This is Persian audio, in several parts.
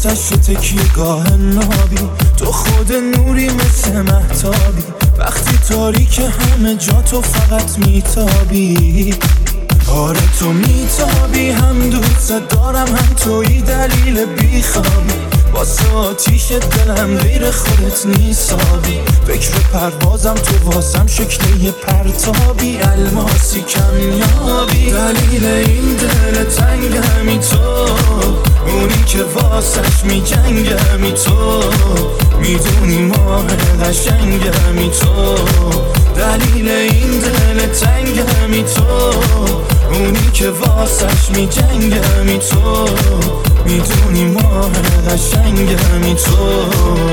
آتش و تکیهگاه نابی، تو خود نوری مثل مهتابی، وقتی تاریک همه جا تو فقط میتابی. آره تو میتابی، هم دوست دارم هم توی دلیل بیخوابی، واسه آتیش دلم غیر خودت نیسابی. فکر پروازم تو واسم شکل یه پرتابی، الماسی کمیابی. دلیل این دل تنگمی تو، اونی که واسش میجنگمی تو، میدونی ماه قشنگمی تو. دلیل این دل تنگمی تو، اونی که واسش میجنگمی تو، میدونی ماه قشنگمی تو.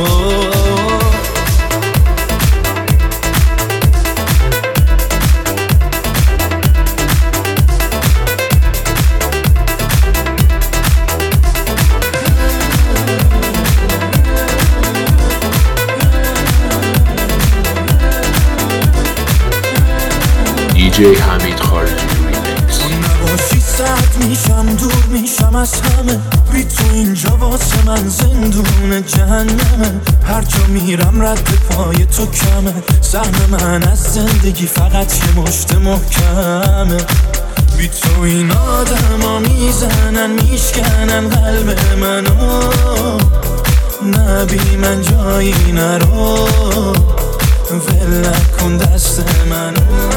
DJ حمید خارجی ریمیکس. تو نباشی سرد میشم، دور میشم از همه، بی تو اینجا واسه من زندون جهنمه. هر جا میرم رد پای تو کمه، سهم من از زندگی فقط یه مشت محکمه. بی تو این آدم ها میزنن میشکنن قلب منو، نه بی من جایی نرو، ول نکن دست منو.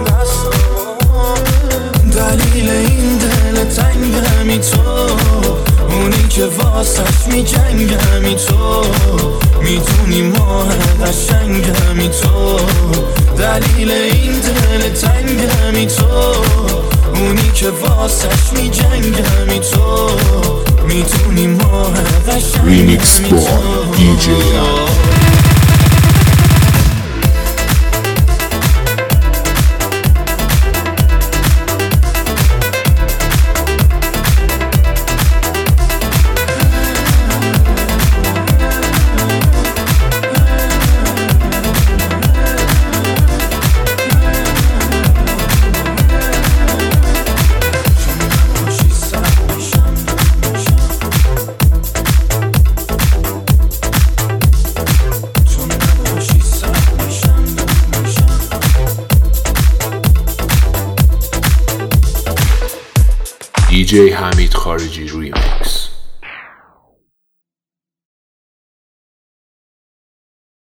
دلیل این دل تنگمی تو، اونی که واسش میجنگمی تو، میدونی ماه قشنگمی تو. دلیل این دل تنگمی تو، اونی که واسش میجنگمی تو، میدونی ماه قشنگمی تو. Remix by DJ DJ حمید خارجی ریمیکس.